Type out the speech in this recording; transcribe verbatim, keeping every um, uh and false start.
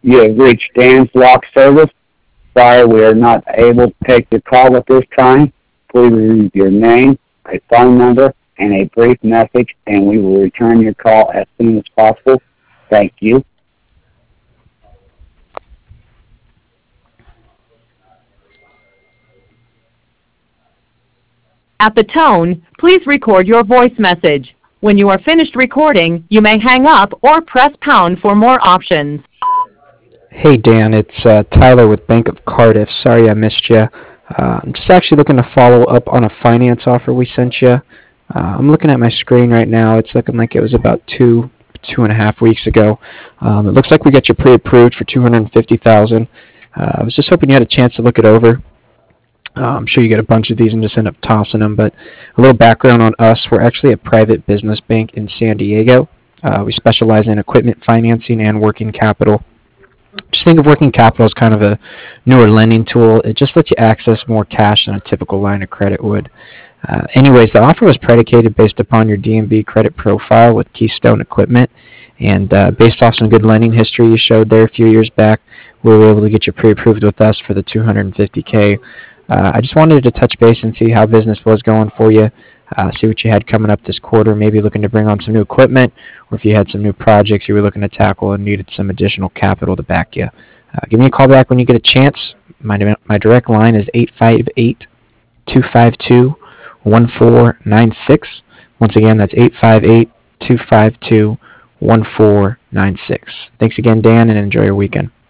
You have reached Dan's Lock Service. Sorry we are not able to take your call at this time. Please leave your name, a phone number, and a brief message, and we will return your call as soon as possible. Thank you. At the tone, please record your voice message. When you are finished recording, you may hang up or press pound for more options. Hey Dan, it's uh, Tyler with Bank of Cardiff. Sorry I missed you. Uh, I'm just actually looking to follow up on a finance offer we sent you. Uh, I'm looking at my screen right now. It's looking like it was about two, two and a half weeks ago. Um, it looks like we got you pre-approved for two hundred fifty thousand dollars. Uh, I was just hoping you had a chance to look it over. Uh, I'm sure you get a bunch of these and just end up tossing them, but a little background on us. We're actually a private business bank in San Diego. Uh, we specialize in equipment financing and working capital. Just think of working capital as kind of a newer lending tool. It just lets you access more cash than a typical line of credit would. Uh, anyways, the offer was predicated based upon your D N B credit profile with Keystone Equipment, and uh, based off some good lending history you showed there a few years back, we were able to get you pre-approved with us for the two hundred fifty K. Uh, I just wanted to touch base and see how business was going for you, uh, see what you had coming up this quarter, maybe looking to bring on some new equipment, or if you had some new projects you were looking to tackle and needed some additional capital to back you. Uh, give me a call back when you get a chance. My, my direct line is eight five eight, two five two, one four nine six. Once again, that's eight five eight, two five two, one four nine six. Thanks again, Dan, and enjoy your weekend.